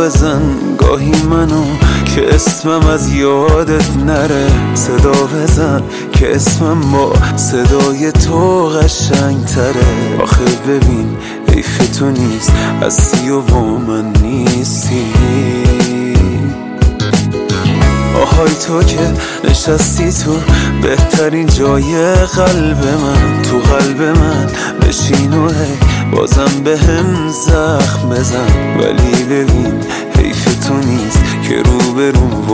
بزن گاهی منو که اسمم از یادت نره. صدا بزن که اسمم با صدای تو قشنگ تره. آخه ببین حیف تو نیست هستی و با من نیستی. آهای تو که نشستی تو بهترین جای قلب من، تو قلب من بشین و بازم به هم زخم بزن. ولی ببین حیف تو نیست که روبروم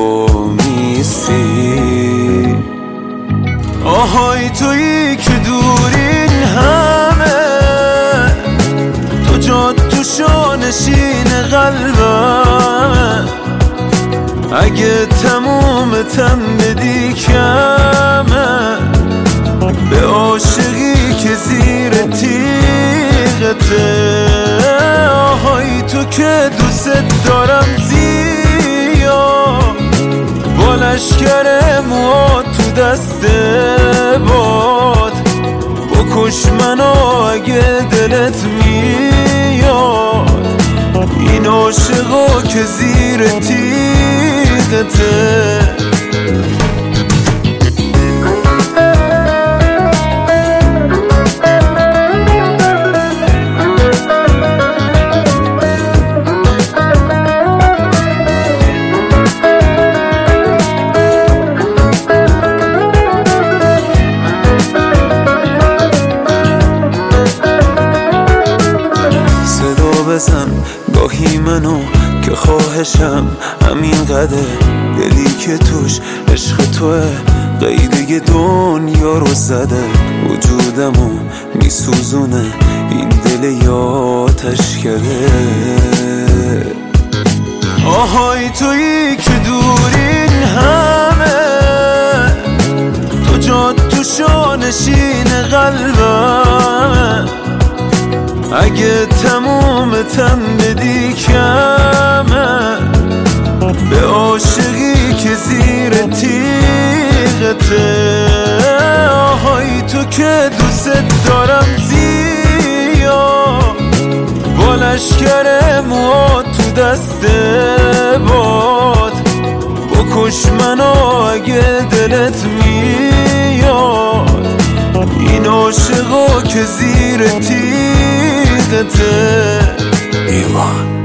وامیستی. آهای تویی که دورین همه، تو جا تو شانشین قلبم. اگه تمومتم بدی کمه، به عاشقی که زیر تیغته. آهای تو که دوست دارم زیاد، با لشکر موها تو دست باد. بکش منو اگه دلت میاد، این عاشقا که زیر تیغته. بزن گاهی منو که خواهشم همین قدر. دلی که توش عشق توه قیده دنیا رو زده. وجودمو میسوزونه این دل یاتش کرده. آهای تویی که دورین همه، تو جا تو شانشین قلبم. اگه تمومتم بدی کمه، به عاشقی که زیر تیغته. آهای تو که دوست دارم زیاد، با لشکر موها تو دست باد. بکش منو اگه دلت میاد، این عاشقا که زیر تیغته. ایوان